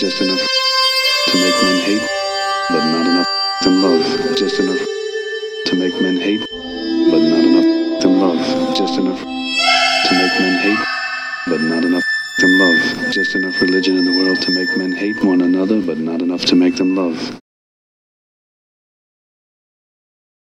just enough to make men hate, but not enough to love. Just enough to make men hate, but not enough to love. Just enough to make men hate, but not enough to love. Just enough religion in the world to make men hate one another, but not enough to make them love.